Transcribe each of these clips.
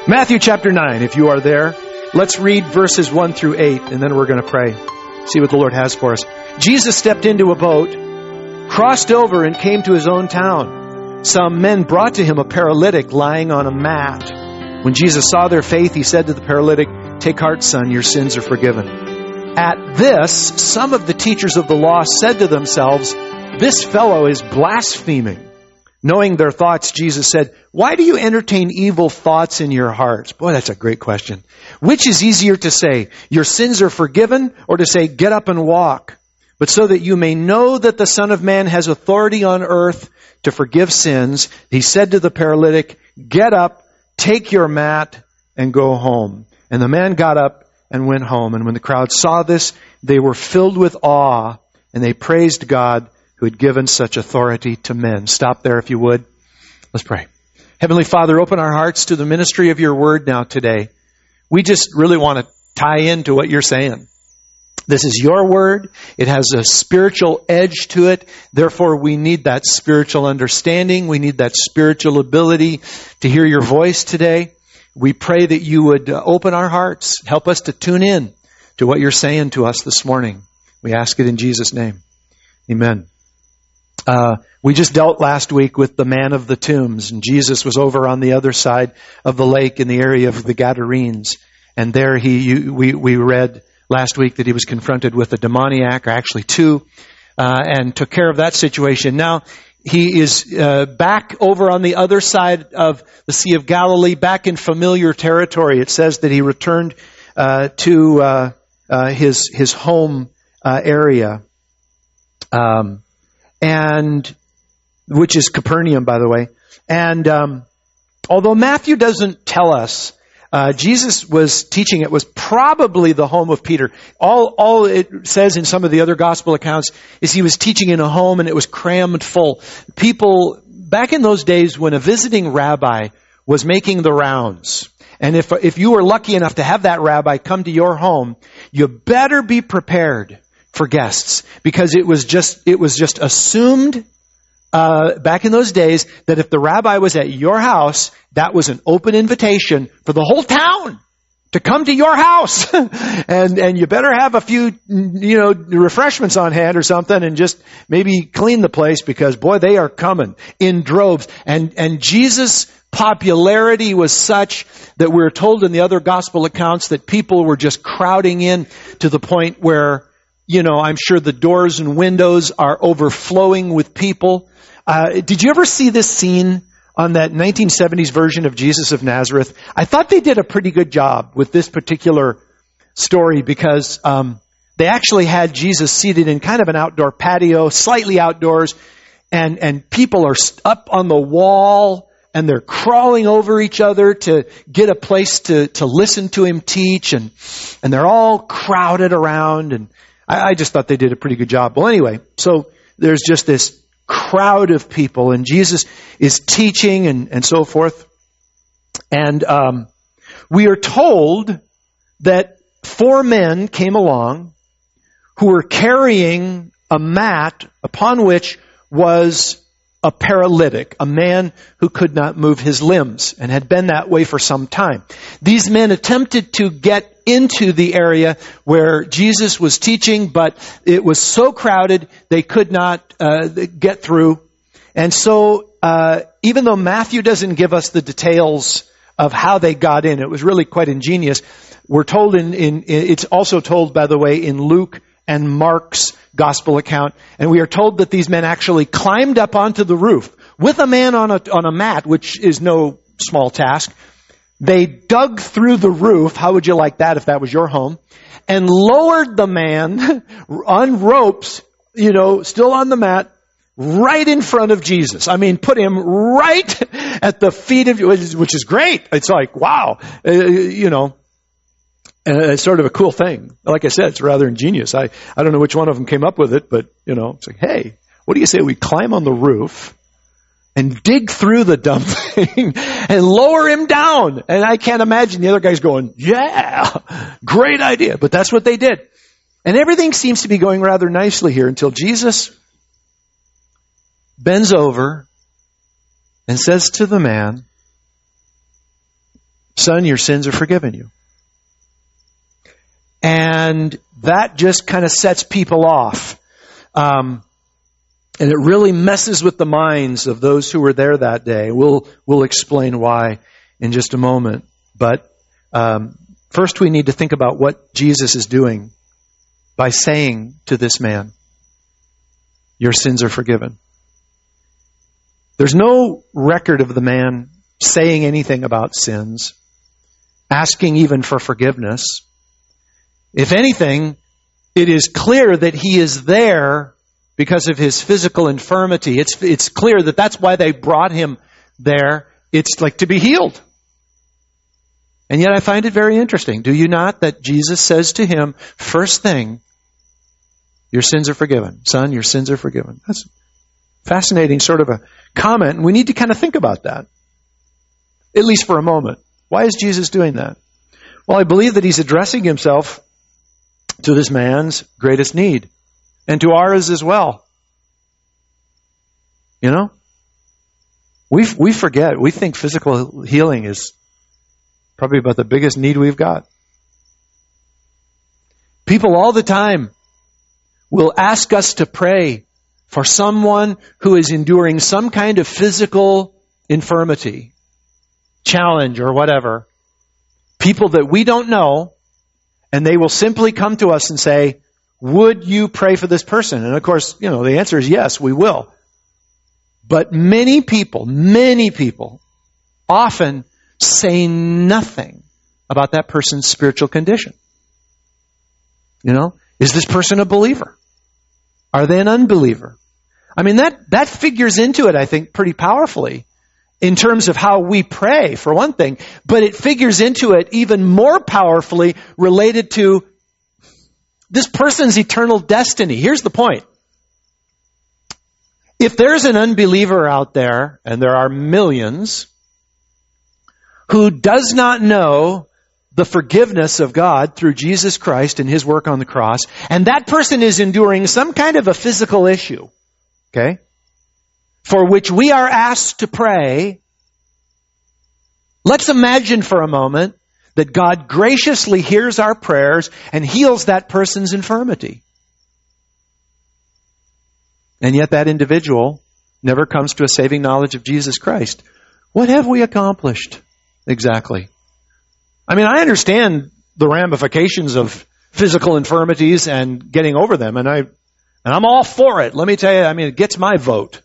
Matthew chapter 9, if you are there, let's read verses 1 through 8, and then we're going to pray. See what the Lord has for us. Jesus stepped into a boat, crossed over, and came to his own town. Some men brought to him a paralytic lying on a mat. When Jesus saw their faith, he said to the paralytic, "Take heart, son, your sins are forgiven." At this, some of the teachers of the law said to themselves, "This fellow is blaspheming." Knowing their thoughts, Jesus said, "Why do you entertain evil thoughts in your hearts?" Boy, that's a great question. Which is easier to say, "Your sins are forgiven," or to say, "Get up and walk"? But so that you may know that the Son of Man has authority on earth to forgive sins, he said to the paralytic, "Get up, take your mat, and go home." And the man got up and went home. And when the crowd saw this, they were filled with awe, and they praised God who had given such authority to men. Stop there if you would. Let's pray. Heavenly Father, open our hearts to the ministry of your word now today. We just really want to tie into what you're saying. This is your word. It has a spiritual edge to it. Therefore, we need that spiritual understanding. We need that spiritual ability to hear your voice today. We pray that you would open our hearts. Help us to tune in to what you're saying to us this morning. We ask it in Jesus' name. Amen. We just dealt last week with the man of the tombs, and Jesus was over on the other side of the lake in the area of the Gadarenes. And there we read last week that he was confronted with a demoniac, or actually two, and took care of that situation. Now he is back over on the other side of the Sea of Galilee, back in familiar territory. It says that he returned to his home area. And which is Capernaum, by the way. And although Matthew doesn't tell us, Jesus was teaching, it was probably the home of Peter. All it says in some of the other gospel accounts is he was teaching in a home and it was crammed full. People, back in those days when a visiting rabbi was making the rounds, and if you were lucky enough to have that rabbi come to your home, you better be prepared for guests, because it was just assumed back in those days that if the rabbi was at your house, that was an open invitation for the whole town to come to your house. and you better have a few, refreshments on hand or something, and just maybe clean the place, because boy, they are coming in droves. And Jesus' popularity was such that we're told in the other gospel accounts that people were just crowding in to the point where, I'm sure the doors and windows are overflowing with people. Did you ever see this scene on that 1970s version of Jesus of Nazareth? I thought they did a pretty good job with this particular story, because they actually had Jesus seated in kind of an outdoor patio, slightly outdoors, and people are up on the wall, and they're crawling over each other to get a place to listen to him teach, and they're all crowded around, and I just thought they did a pretty good job. Well, anyway, so there's just this crowd of people, and Jesus is teaching and so forth. And we are told that 4 men came along who were carrying a mat upon which was a paralytic, a man who could not move his limbs and had been that way for some time. These men attempted to get into the area where Jesus was teaching, but it was so crowded they could not get through. And so even though Matthew doesn't give us the details of how they got in, it was really quite ingenious. We're told it's also told, by the way, in Luke and Mark's gospel account, and we are told that these men actually climbed up onto the roof with a man on a mat, which is no small task. They dug through the roof. How would you like that if that was your home? And lowered the man on ropes, still on the mat, right in front of Jesus. I mean, put him right at the feet of, which is great. It's like, wow, it's sort of a cool thing. Like I said, it's rather ingenious. I don't know which one of them came up with it, but, it's like, hey, what do you say we climb on the roof and dig through the dumb thing and lower him down? And I can't imagine the other guys going, yeah, great idea. But that's what they did. And everything seems to be going rather nicely here until Jesus bends over and says to the man, son, your sins are forgiven you. And that just kind of sets people off. And it really messes with the minds of those who were there that day. We'll explain why in just a moment. But first we need to think about what Jesus is doing by saying to this man, your sins are forgiven. There's no record of the man saying anything about sins, asking even for forgiveness. If anything, it is clear that he is there because of his physical infirmity. It's clear that that's why they brought him there. It's like to be healed. And yet I find it very interesting, do you not, that Jesus says to him, first thing, your sins are forgiven. Son, your sins are forgiven. That's fascinating sort of a comment, and we need to kind of think about that, at least for a moment. Why is Jesus doing that? Well, I believe that he's addressing himself to this man's greatest need, and to ours as well. You know? We forget. We think physical healing is probably about the biggest need we've got. People all the time will ask us to pray for someone who is enduring some kind of physical infirmity, challenge, or whatever. People that we don't know, and they will simply come to us and say, would you pray for this person? And of course, the answer is yes, we will. But many people often say nothing about that person's spiritual condition. Is this person a believer? Are they an unbeliever? I mean, that figures into it, I think, pretty powerfully in terms of how we pray, for one thing, but it figures into it even more powerfully related to this person's eternal destiny. Here's the point. If there's an unbeliever out there, and there are millions, who does not know the forgiveness of God through Jesus Christ and his work on the cross, and that person is enduring some kind of a physical issue, okay, for which we are asked to pray, let's imagine for a moment that God graciously hears our prayers and heals that person's infirmity. And yet that individual never comes to a saving knowledge of Jesus Christ. What have we accomplished exactly? I mean, I understand the ramifications of physical infirmities and getting over them, and I'm all for it. Let me tell you, it gets my vote.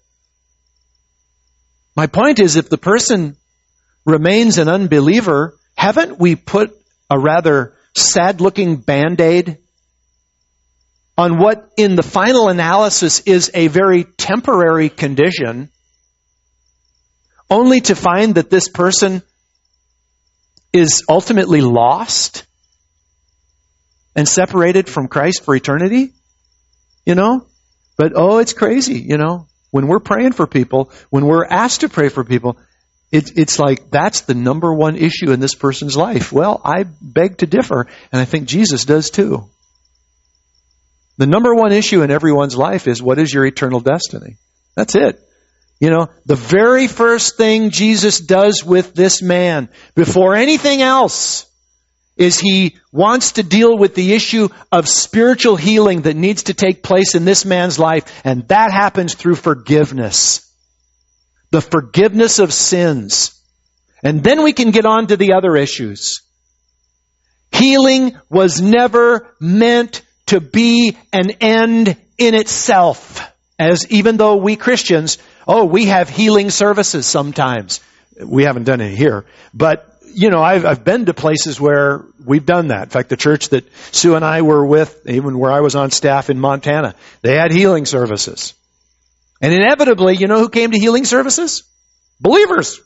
My point is, if the person remains an unbeliever, haven't we put a rather sad-looking Band-Aid on what, in the final analysis, is a very temporary condition, only to find that this person is ultimately lost and separated from Christ for eternity? But it's crazy, When we're praying for people, when we're asked to pray for people, it's like that's the number one issue in this person's life. Well, I beg to differ, and I think Jesus does too. The number one issue in everyone's life is, what is your eternal destiny? That's it. The very first thing Jesus does with this man, before anything else, is he wants to deal with the issue of spiritual healing that needs to take place in this man's life, and that happens through forgiveness. The forgiveness of sins. And then we can get on to the other issues. Healing was never meant to be an end in itself. As even though we Christians, we have healing services sometimes. We haven't done it here. But, I've been to places where we've done that. In fact, the church that Sue and I were with, even where I was on staff in Montana, they had healing services. And inevitably, who came to healing services? Believers.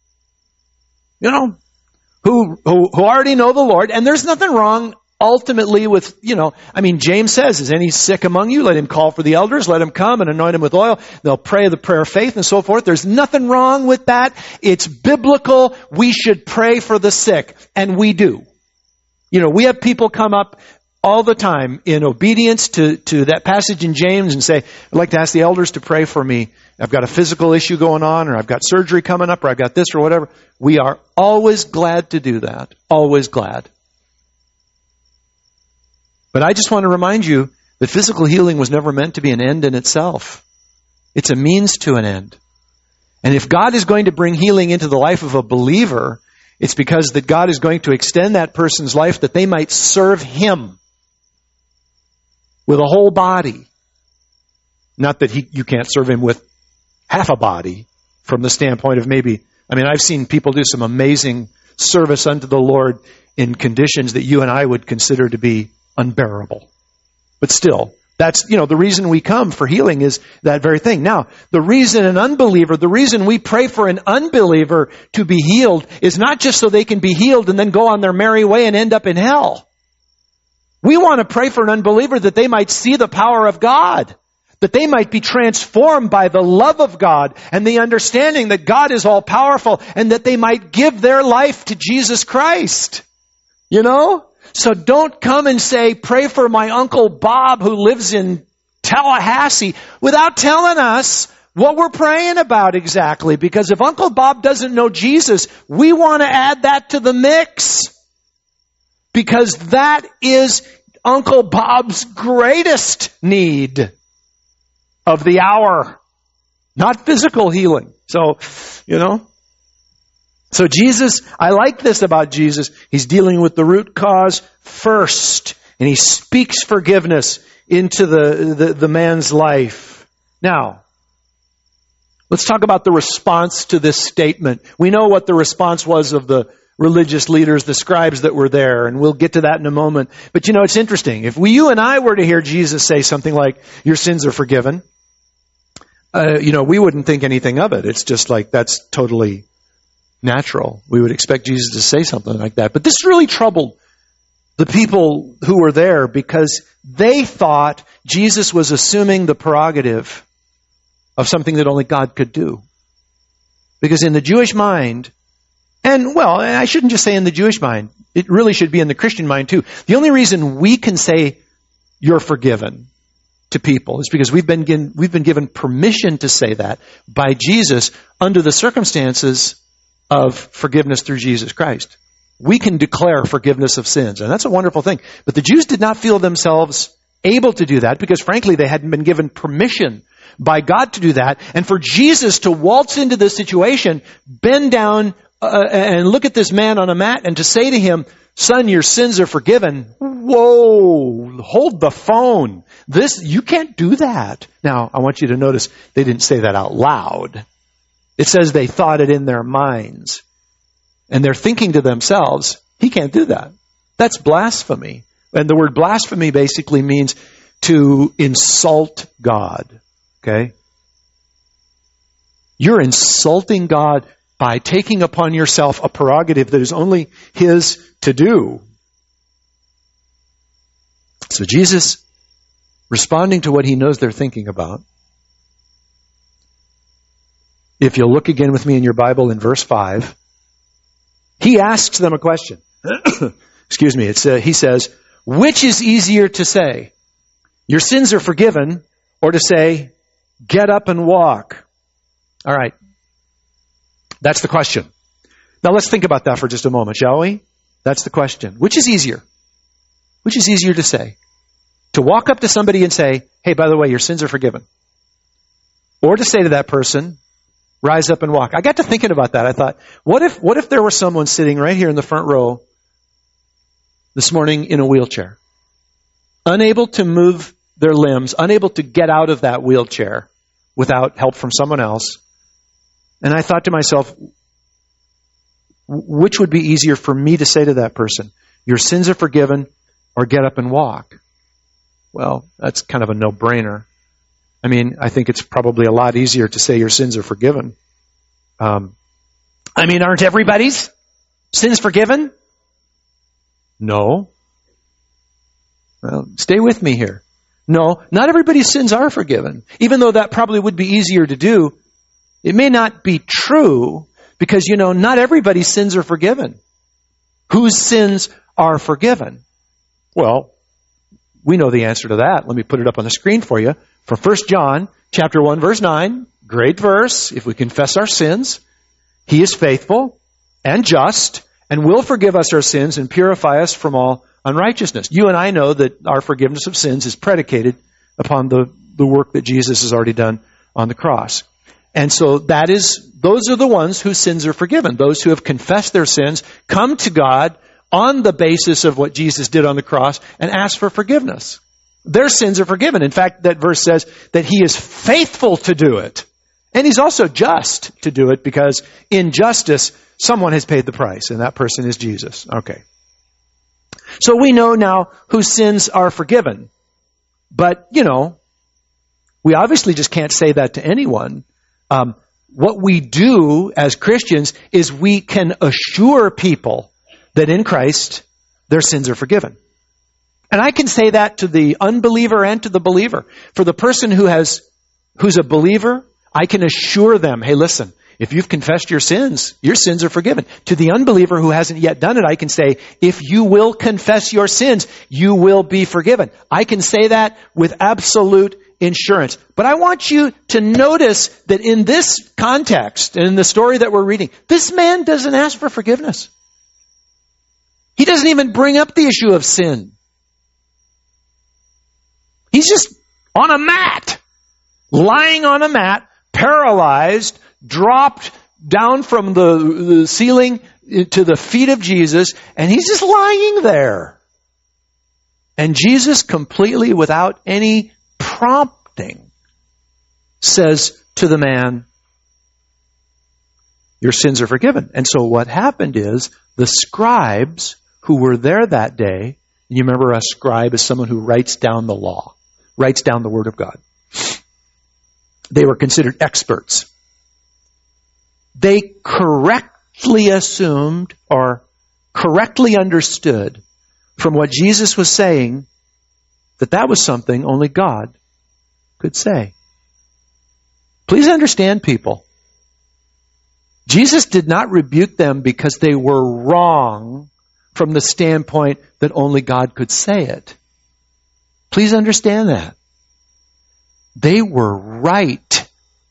Who already know the Lord. And there's nothing wrong ultimately with, James says, is any sick among you? Let him call for the elders, let him come and anoint him with oil. They'll pray the prayer of faith and so forth. There's nothing wrong with that. It's biblical. We should pray for the sick. And we do. We have people come up all the time in obedience to that passage in James and say, I'd like to ask the elders to pray for me. I've got a physical issue going on, or I've got surgery coming up, or I've got this or whatever. We are always glad to do that. Always glad. But I just want to remind you that physical healing was never meant to be an end in itself. It's a means to an end. And if God is going to bring healing into the life of a believer, it's because that God is going to extend that person's life that they might serve Him with a whole body. Not that you can't serve Him with half a body from the standpoint of maybe, I've seen people do some amazing service unto the Lord in conditions that you and I would consider to be unbearable. But still, that's, the reason we come for healing is that very thing. Now, the reason we pray for an unbeliever to be healed is not just so they can be healed and then go on their merry way and end up in hell. We want to pray for an unbeliever that they might see the power of God, that they might be transformed by the love of God and the understanding that God is all powerful, and that they might give their life to Jesus Christ. So don't come and say, pray for my Uncle Bob who lives in Tallahassee, without telling us what we're praying about exactly. Because if Uncle Bob doesn't know Jesus, we want to add that to the mix. Because that is Uncle Bob's greatest need of the hour. Not physical healing. So Jesus, I like this about Jesus. He's dealing with the root cause first. And He speaks forgiveness into the man's life. Now, let's talk about the response to this statement. We know what the response was of the religious leaders, the scribes that were there, and we'll get to that in a moment. But it's interesting. If you and I were to hear Jesus say something like, your sins are forgiven, we wouldn't think anything of it. It's just like, that's totally natural. We would expect Jesus to say something like that. But this really troubled the people who were there, because they thought Jesus was assuming the prerogative of something that only God could do. Because in the Jewish mind, and I shouldn't just say in the Jewish mind, it really should be in the Christian mind too. The only reason we can say you're forgiven to people is because we've been given permission to say that by Jesus under the circumstances of forgiveness through Jesus Christ. We can declare forgiveness of sins, and that's a wonderful thing. But the Jews did not feel themselves able to do that because, frankly, they hadn't been given permission by God to do that. And for Jesus to waltz into this situation, bend down and look at this man on a mat and to say to him, son, your sins are forgiven. Whoa, hold the phone. You can't do that. Now, I want you to notice they didn't say that out loud. It says they thought it in their minds. And they're thinking to themselves, he can't do that. That's blasphemy. And the word blasphemy basically means to insult God. Okay? You're insulting God by taking upon yourself a prerogative that is only His to do. So Jesus, responding to what He knows they're thinking about, if you'll look again with me in your Bible in verse 5, He asks them a question. Excuse me. He says, which is easier to say, your sins are forgiven, or to say, get up and walk? All right. That's the question. Now let's think about that for just a moment, shall we? That's the question. Which is easier? Which is easier to say? To walk up to somebody and say, hey, by the way, your sins are forgiven. Or to say to that person, rise up and walk. I got to thinking about that. I thought, what if there was someone sitting right here in the front row this morning in a wheelchair, unable to move their limbs, unable to get out of that wheelchair without help from someone else? And I thought to myself, which would be easier for me to say to that person? Your sins are forgiven, or get up and walk? Well, that's kind of a no-brainer. I think it's probably a lot easier to say your sins are forgiven. Aren't everybody's sins forgiven? No. Well, stay with me here. No, not everybody's sins are forgiven. Even though that probably would be easier to do, it may not be true because, not everybody's sins are forgiven. Whose sins are forgiven? Well, we know the answer to that. Let me put it up on the screen for you. For 1 John chapter 1, verse 9, great verse. If we confess our sins, He is faithful and just and will forgive us our sins and purify us from all unrighteousness. You and I know that our forgiveness of sins is predicated upon the work that Jesus has already done on the cross. And so those are the ones whose sins are forgiven. Those who have confessed their sins come to God on the basis of what Jesus did on the cross and ask for forgiveness. Their sins are forgiven. In fact, that verse says that He is faithful to do it. And He's also just to do it, because in justice, someone has paid the price, and that person is Jesus. Okay. So we know now whose sins are forgiven. But, we obviously just can't say that to anyone. What we do as Christians is we can assure people that in Christ, their sins are forgiven. And I can say that to the unbeliever and to the believer. For the person who's a believer, I can assure them, hey, listen, if you've confessed your sins are forgiven. To the unbeliever who hasn't yet done it, I can say, if you will confess your sins, you will be forgiven. I can say that with absolute insurance. But I want you to notice that in this context, and in the story that we're reading, this man doesn't ask for forgiveness. He doesn't even bring up the issue of sin. He's just on a mat, lying on a mat, paralyzed, dropped down from the ceiling to the feet of Jesus, and he's just lying there. And Jesus, completely without any prompting, says to the man, your sins are forgiven. And so what happened is the scribes who were there that day, and you remember a scribe is someone who writes down the law, writes down the Word of God. They were considered experts. They correctly assumed or correctly understood from what Jesus was saying that was something only God could say. Please understand, people. Jesus did not rebuke them because they were wrong from the standpoint that only God could say it. Please understand that. They were right.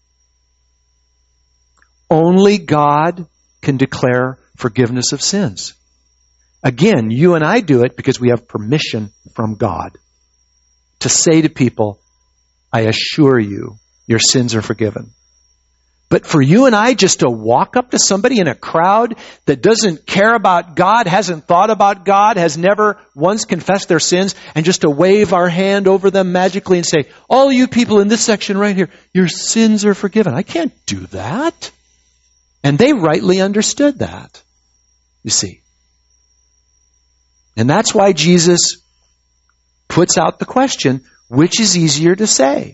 Only God can declare forgiveness of sins. Again, you and I do it because we have permission from God to say to people, I assure you, your sins are forgiven. But for you and I just to walk up to somebody in a crowd that doesn't care about God, hasn't thought about God, has never once confessed their sins, and just to wave our hand over them magically and say, all you people in this section right here, your sins are forgiven. I can't do that. And they rightly understood that, you see. And that's why Jesus puts out the question, which is easier to say?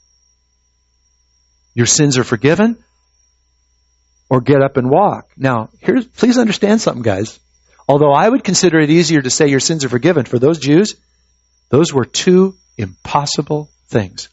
Your sins are forgiven, or get up and walk. Now, please understand something, guys. Although I would consider it easier to say your sins are forgiven, for those Jews, those were two impossible things.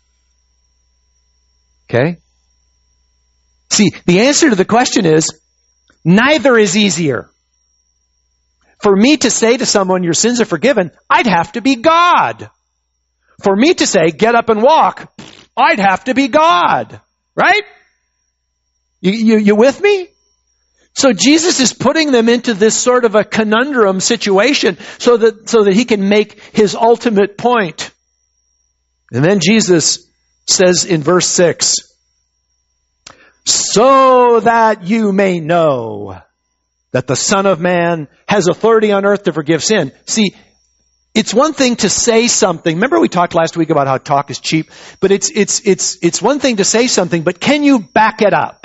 Okay? See, the answer to the question is, neither is easier. For me to say to someone, your sins are forgiven, I'd have to be God. For me to say, get up and walk, I'd have to be God. Right? You with me? So Jesus is putting them into this sort of a conundrum situation so that he can make his ultimate point. And then Jesus says in verse 6, so that you may know that the Son of Man has authority on earth to forgive sin. See, it's one thing to say something. Remember we talked last week about how talk is cheap, but it's one thing to say something, but can you back it up?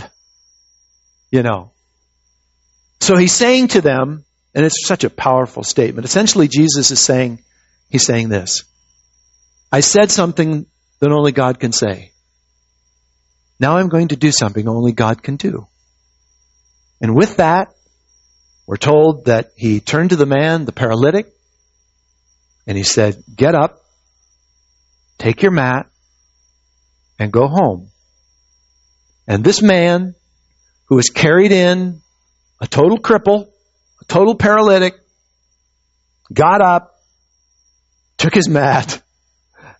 So he's saying to them, and it's such a powerful statement. Essentially, Jesus is saying, he's saying this. I said something that only God can say. Now I'm going to do something only God can do. And with that, we're told that he turned to the man, the paralytic, and he said, get up, take your mat, and go home. And this man, who was carried in, a total cripple, a total paralytic, got up, took his mat,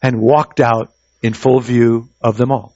and walked out in full view of them all.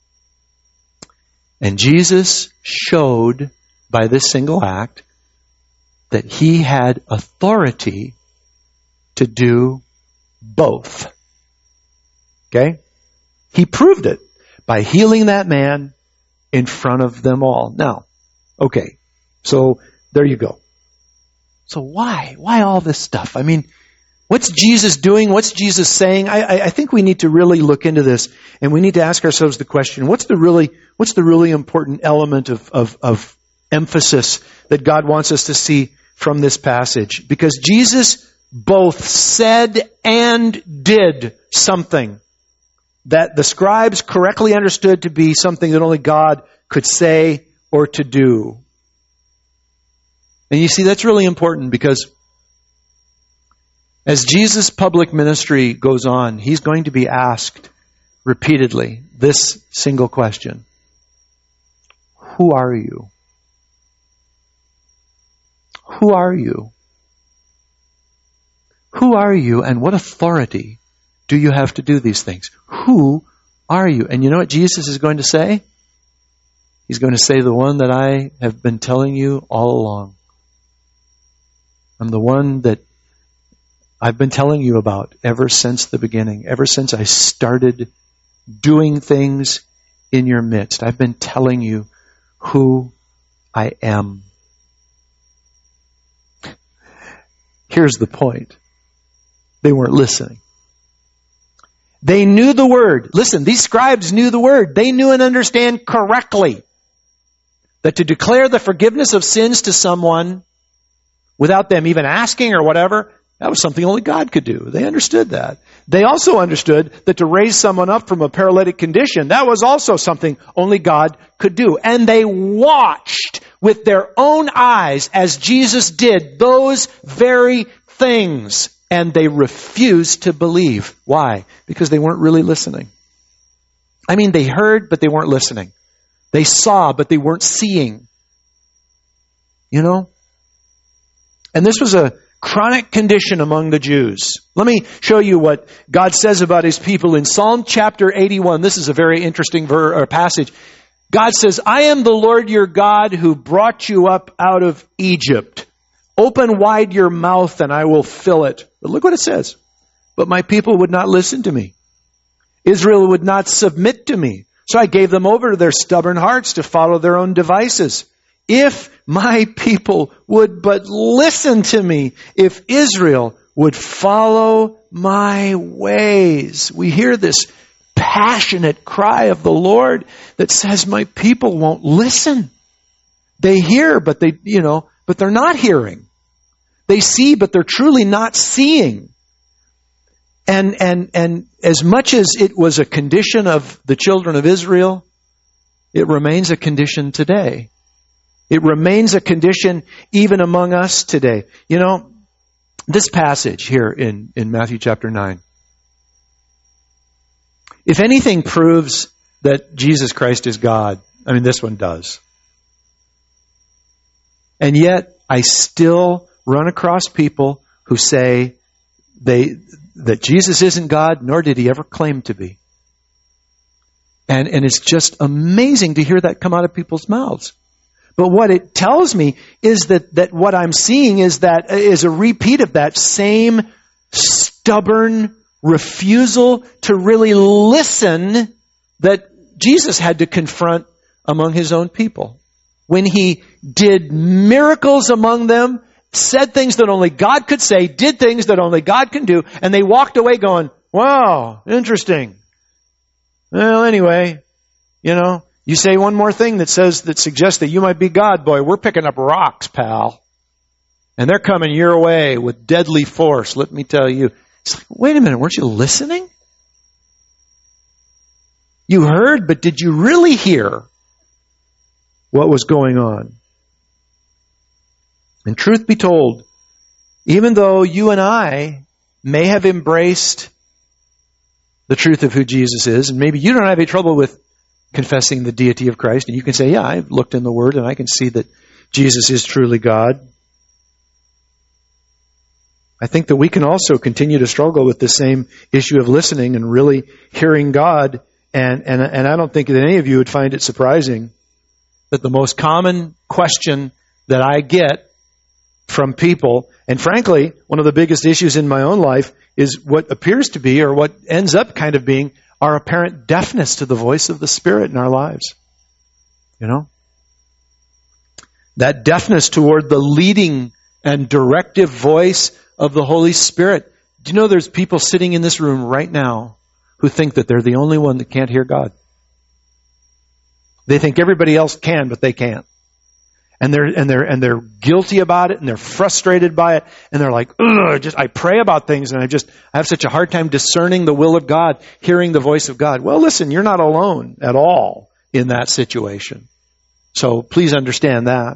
And Jesus showed by this single act that he had authority to do both. Okay? He proved it by healing that man in front of them all. Now, okay, so there you go. So why? Why all this stuff? I mean, what's Jesus doing? What's Jesus saying? I think we need to really look into this, and we need to ask ourselves the question, what's the really important element of emphasis that God wants us to see from this passage? Because Jesus both said and did something that the scribes correctly understood to be something that only God could say or to do. And you see, that's really important because as Jesus' public ministry goes on, he's going to be asked repeatedly this single question. Who are you? Who are you? Who are you, and what authority do you have to do these things? Who are you? And you know what Jesus is going to say? He's going to say the one that I have been telling you all along. I'm the one that I've been telling you about ever since the beginning, ever since I started doing things in your midst. I've been telling you who I am. Here's the point. They weren't listening. They knew the word. Listen, these scribes knew the word. They knew and understand correctly that to declare the forgiveness of sins to someone without them even asking or whatever, that was something only God could do. They understood that. They also understood that to raise someone up from a paralytic condition, that was also something only God could do. And they watched with their own eyes as Jesus did those very things. And they refused to believe. Why? Because they weren't really listening. I mean, they heard, but they weren't listening. They saw, but they weren't seeing. You know? And this was a chronic condition among the Jews. Let me show you what God says about his people in Psalm chapter 81. This is a very interesting passage. God says, I am the Lord your God who brought you up out of Egypt. Open wide your mouth and I will fill it. But look what it says. But my people would not listen to me. Israel would not submit to me. So I gave them over to their stubborn hearts to follow their own devices. If my people would but listen to me, if Israel would follow my ways. We hear this passionate cry of the Lord that says, my people won't listen. They hear, but but they're not hearing. They see, but they're truly not seeing. And as much as it was a condition of the children of Israel, it remains a condition today. It remains a condition even among us today. You know, this passage here in Matthew chapter 9, if anything proves that Jesus Christ is God, I mean, this one does. And yet, I still run across people who say that Jesus isn't God, nor did he ever claim to be. And it's just amazing to hear that come out of people's mouths. But what it tells me is that what I'm seeing is a repeat of that same stubborn refusal to really listen that Jesus had to confront among his own people. When he did miracles among them, said things that only God could say, did things that only God can do, and they walked away going, wow, interesting. Well, anyway, you say one more thing that suggests that you might be God, boy, we're picking up rocks, pal. And they're coming your way with deadly force, let me tell you. It's like, wait a minute, weren't you listening? You heard, but did you really hear what was going on? And truth be told, even though you and I may have embraced the truth of who Jesus is, and maybe you don't have any trouble with confessing the deity of Christ, and you can say, yeah, I've looked in the Word and I can see that Jesus is truly God. I think that we can also continue to struggle with the same issue of listening and really hearing God. And I don't think that any of you would find it surprising that the most common question that I get from people, and frankly, one of the biggest issues in my own life, is what appears to be, or what ends up kind of being, our apparent deafness to the voice of the Spirit in our lives. You know? That deafness toward the leading and directive voice of the Holy Spirit. Do you know there's people sitting in this room right now who think that they're the only one that can't hear God? They think everybody else can, but they can't. And they're guilty about it, and they're frustrated by it, and they're like, ugh, I pray about things, and I have such a hard time discerning the will of God, hearing the voice of God. Well, listen, you're not alone at all in that situation. So please understand that.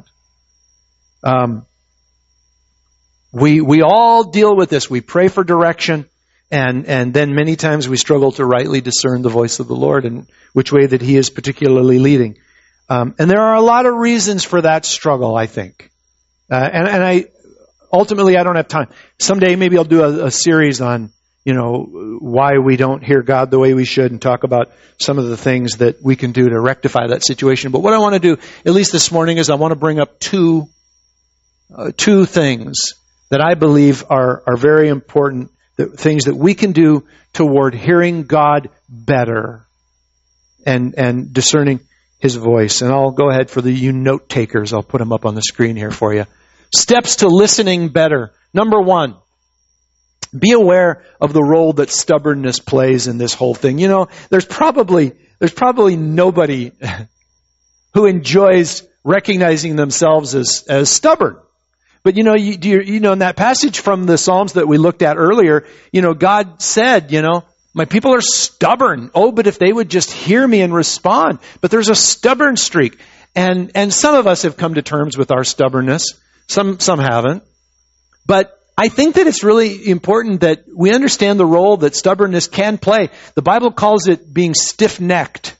We all deal with this. We pray for direction, and then many times we struggle to rightly discern the voice of the Lord and which way that He is particularly leading. And there are a lot of reasons for that struggle, I think. Ultimately, I don't have time. Someday maybe I'll do a series on, why we don't hear God the way we should, and talk about some of the things that we can do to rectify that situation. But what I want to do, at least this morning, is I want to bring up two things that I believe are very important, things that we can do toward hearing God better and discerning His voice. And I'll go ahead for you note takers. I'll put them up on the screen here for you. Steps to listening better. Number 1, be aware of the role that stubbornness plays in this whole thing. There's probably nobody who enjoys recognizing themselves as stubborn. But in that passage from the Psalms that we looked at earlier, God said, my people are stubborn. Oh, but if they would just hear me and respond. But there's a stubborn streak. And some of us have come to terms with our stubbornness. Some haven't. But I think that it's really important that we understand the role that stubbornness can play. The Bible calls it being stiff-necked.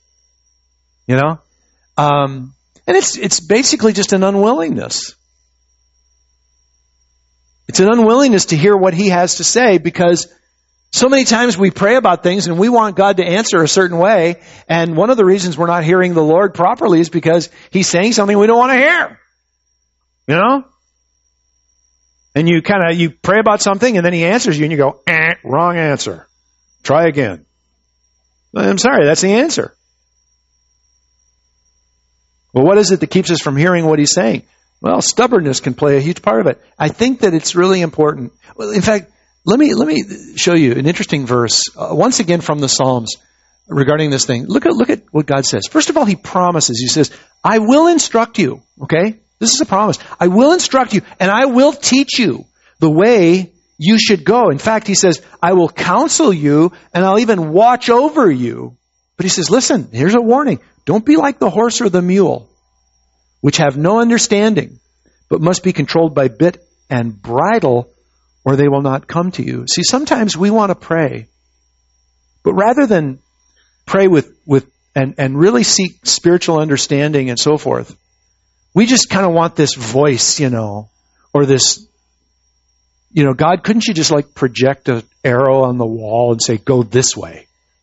And it's basically just an unwillingness. It's an unwillingness to hear what He has to say, because so many times we pray about things and we want God to answer a certain way. And one of the reasons we're not hearing the Lord properly is because He's saying something we don't want to hear. And you pray about something and then He answers you and you go, wrong answer. Try again. I'm sorry, that's the answer. Well, what is it that keeps us from hearing what He's saying? Well, stubbornness can play a huge part of it. I think that it's really important. Well, in fact, let me show you an interesting verse, once again from the Psalms, regarding this thing. Look at what God says. First of all, He promises. He says, I will instruct you. Okay? This is a promise. I will instruct you, and I will teach you the way you should go. In fact, He says, I will counsel you, and I'll even watch over you. But He says, listen, here's a warning. Don't be like the horse or the mule, which have no understanding, but must be controlled by bit and bridle, or they will not come to you. See, sometimes we want to pray, but rather than pray and really seek spiritual understanding and so forth, we just kind of want this voice, or this, God, couldn't you just project an arrow on the wall and say, go this way?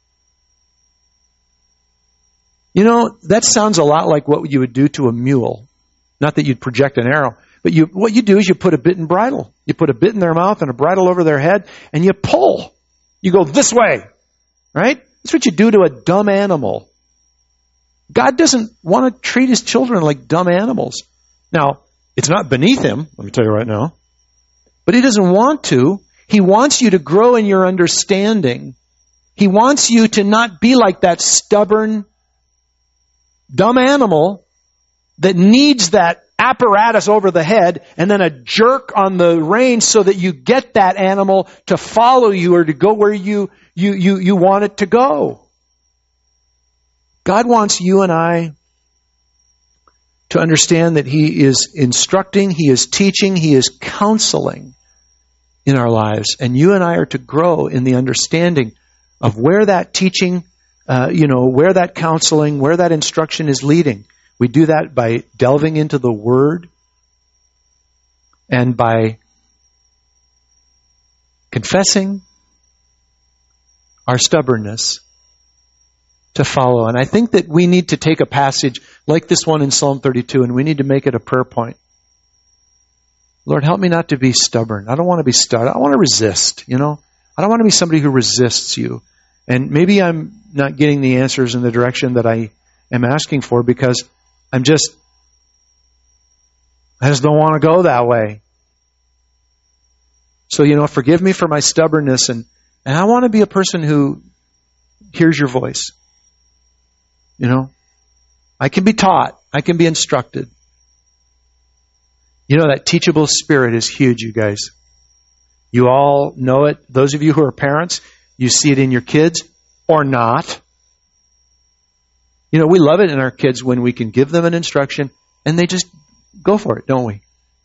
That sounds a lot like what you would do to a mule. Not that you'd project an arrow, but what you do is you put a bit and bridle. You put a bit in their mouth and a bridle over their head, and you pull. You go this way, right? That's what you do to a dumb animal. God doesn't want to treat His children like dumb animals. Now, it's not beneath Him, let me tell you right now, but He doesn't want to. He wants you to grow in your understanding. He wants you to not be like that stubborn, dumb animal that needs that apparatus over the head and then a jerk on the reins so that you get that animal to follow you or to go where you want it to go. God wants you and I to understand that He is instructing, He is teaching, He is counseling in our lives. And you and I are to grow in the understanding of where that teaching, where that counseling, where that instruction is leading. We do that by delving into the Word and by confessing our stubbornness to follow. And I think that we need to take a passage like this one in Psalm 32 and we need to make it a prayer point. Lord, help me not to be stubborn. I don't want to be stubborn. I want to resist, I don't want to be somebody who resists you. And maybe I'm not getting the answers in the direction that I am asking for because I just don't want to go that way. So, forgive me for my stubbornness and I want to be a person who hears your voice. I can be taught. I can be instructed. That teachable spirit is huge, you guys. You all know it. Those of you who are parents, you see it in your kids or not. We love it in our kids when we can give them an instruction and they just go for it, don't we?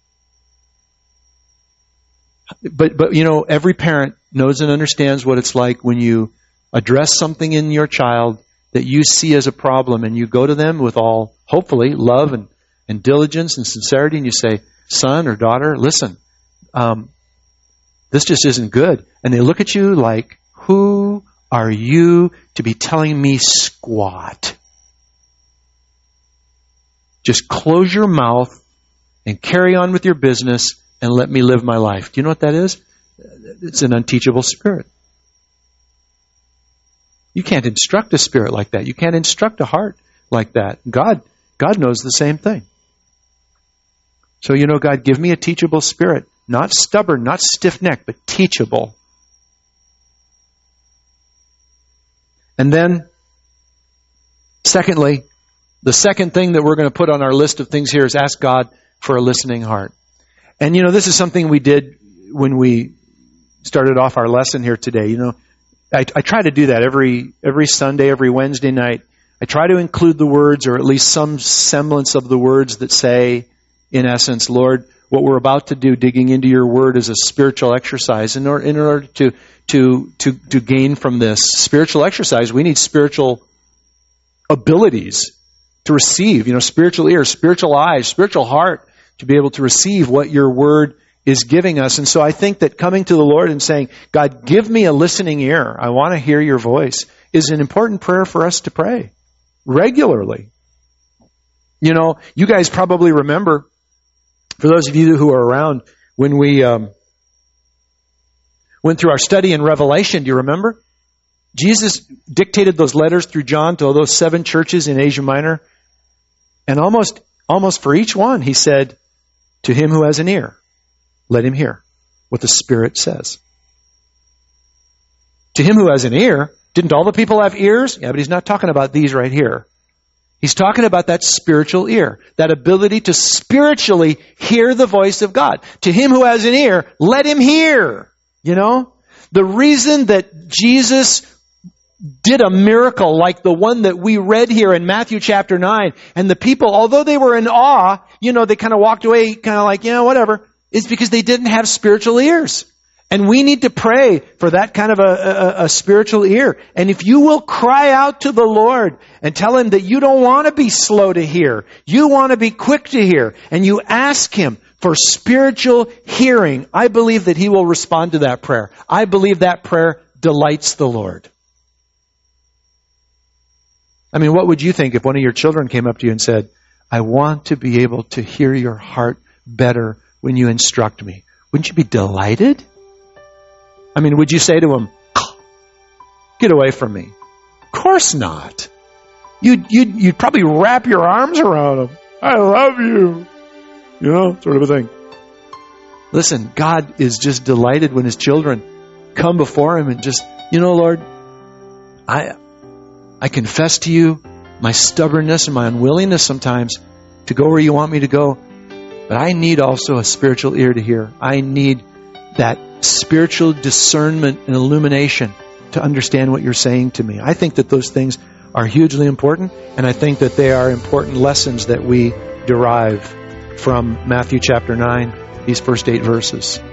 But every parent knows and understands what it's like when you address something in your child that you see as a problem and you go to them with all, hopefully, love and diligence and sincerity and you say, son or daughter, listen, this just isn't good. And they look at you like, who are you to be telling me squat? Just close your mouth and carry on with your business and let me live my life. Do you know what that is? It's an unteachable spirit. You can't instruct a spirit like that. You can't instruct a heart like that. God knows the same thing. So, God, give me a teachable spirit. Not stubborn, not stiff-necked, but teachable. And then, secondly, the second thing that we're going to put on our list of things here is ask God for a listening heart. And, this is something we did when we started off our lesson here today. I try to do that every Sunday, every Wednesday night. I try to include the words, or at least some semblance of the words that say, in essence, Lord, what we're about to do, digging into your word, is a spiritual exercise. In order to gain from this spiritual exercise, we need spiritual abilities to receive, spiritual ears, spiritual eyes, spiritual heart, to be able to receive what your word is giving us. And so I think that coming to the Lord and saying, God, give me a listening ear, I want to hear your voice, is an important prayer for us to pray regularly. You guys probably remember, for those of you who are around, when we went through our study in Revelation, do you remember? Jesus dictated those letters through John to those 7 churches in Asia Minor. And almost for each one, he said, to him who has an ear, let him hear what the Spirit says. To him who has an ear, didn't all the people have ears? Yeah, but he's not talking about these right here. He's talking about that spiritual ear, that ability to spiritually hear the voice of God. To him who has an ear, let him hear. The reason that Jesus did a miracle like the one that we read here in Matthew chapter 9, and the people, although they were in awe, they kind of walked away kind of like, whatever, is because they didn't have spiritual ears. And we need to pray for that kind of a spiritual ear. And if you will cry out to the Lord and tell Him that you don't want to be slow to hear, you want to be quick to hear, and you ask Him for spiritual hearing, I believe that He will respond to that prayer. I believe that prayer delights the Lord. What would you think if one of your children came up to you and said, I want to be able to hear your heart better when you instruct me? Wouldn't you be delighted? Would you say to him, get away from me? Of course not. You'd probably wrap your arms around him. I love you. Sort of a thing. Listen, God is just delighted when His children come before Him and just, Lord, I confess to you my stubbornness and my unwillingness sometimes to go where you want me to go. But I need also a spiritual ear to hear. I need that spiritual discernment and illumination to understand what you're saying to me. I think that those things are hugely important, and I think that they are important lessons that we derive from Matthew chapter 9, these first 8 verses.